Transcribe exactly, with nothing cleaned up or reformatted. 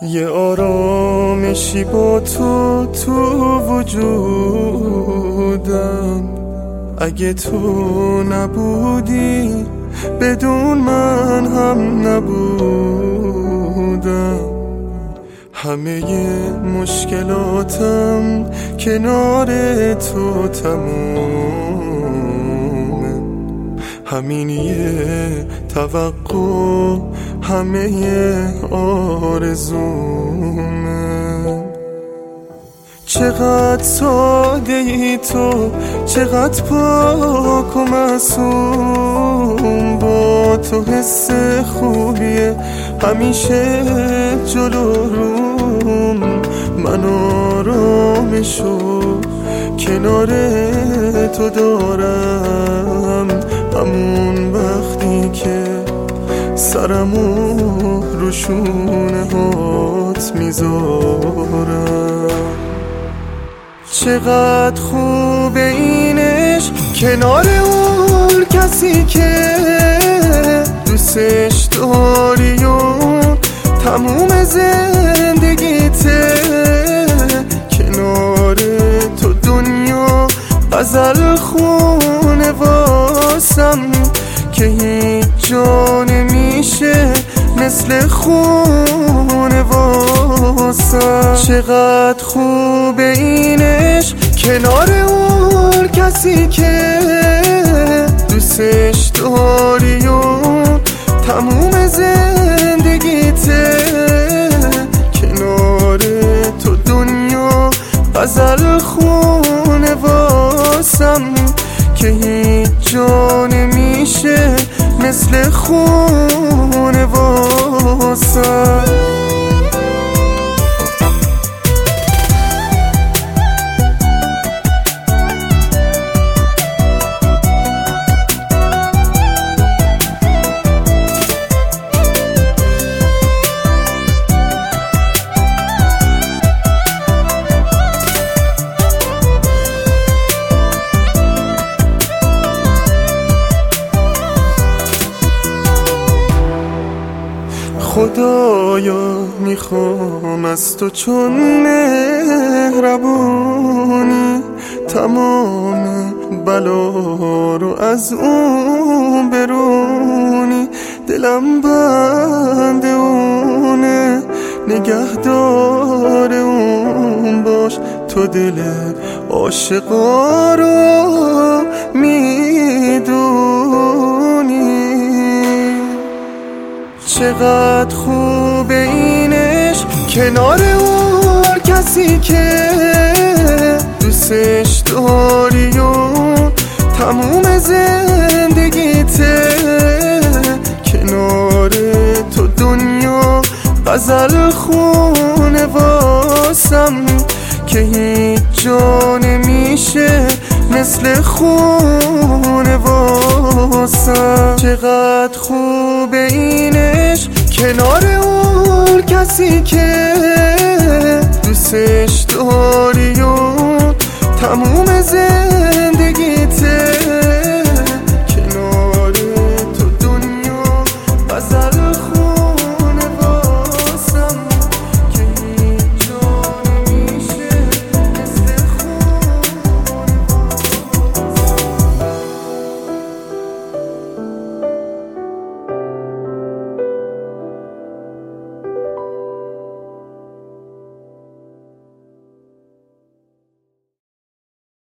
یه آرامشی با تو تو وجودم، اگه تو نبودی بدون من هم نبودم. همه مشکلاتم کنار تو تمومه، همین یه توقع همه آرزومه. چقدر ساده ای تو، چقدر پاک و معصوم، با تو حس خوبیه همیشه جلو روم. من آرامشو کنار تو دارم، همون وقتی که سرمو رو شونه هات میذارم. چقدر خوبه اینش کنار اون کسی که دوستش داری و تموم زندگیته. کنار تو دنیا غزل خونه واسم که هیچ جا نمیشه مثل خونه واسم. چقدر خوبه اینش کنار اون کسی که دوستش داری و تموم زندگیته. کنار تو دنیا غزل خونه واسم که هیچ جا نمیشه مثل خونه واسم. خدایا میخوام از تو چون مهربونی تمام بلا رو از اون برونی. دلم بند اونه نگهدار اون باش، تو دل عاشقا رو میدونی. چقدر خوبه اینش کنار اون کسی که دوستش داری و تموم زندگیته. کنار تو دنیا غزل خونه واسم که هیچ جا نمیشه مثل خونه واسم. چقدر خوبه اینش کنار اون کسی که دوستش داری و تموم زندگیته.